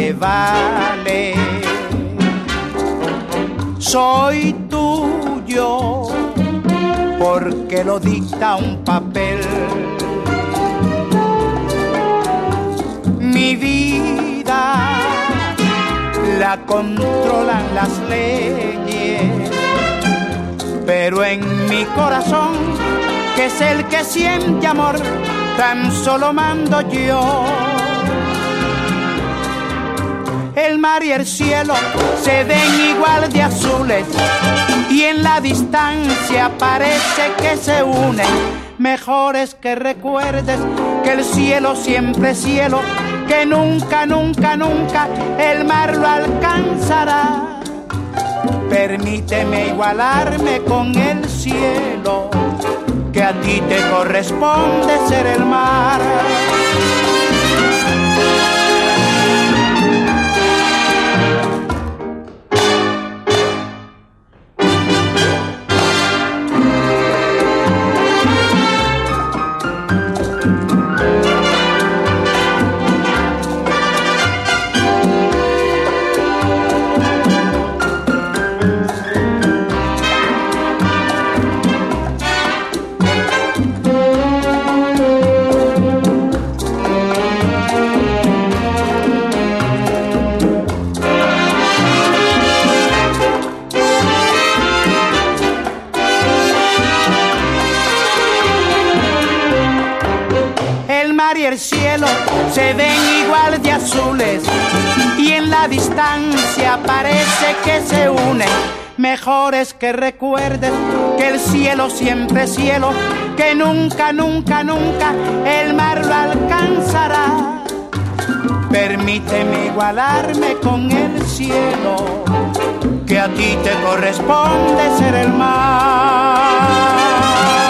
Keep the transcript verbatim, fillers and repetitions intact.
te vale. Soy tuyo porque lo dicta un papel. Mi vida la controlan las leyes, pero en mi corazón, que es el que siente amor, tan solo mando yo. El mar y el cielo se ven igual de azules y en la distancia parece que se unen. Mejor es que recuerdes que el cielo siempre es cielo, que nunca, nunca, nunca el mar lo alcanzará. Permíteme igualarme con el cielo, que a ti te corresponde ser el mar. Y el cielo se ven igual de azules y en la distancia parece que se unen. Mejor es que recuerdes que el cielo siempre es cielo, que nunca, nunca, nunca el mar lo alcanzará. Permíteme igualarme con el cielo, que a ti te corresponde ser el mar.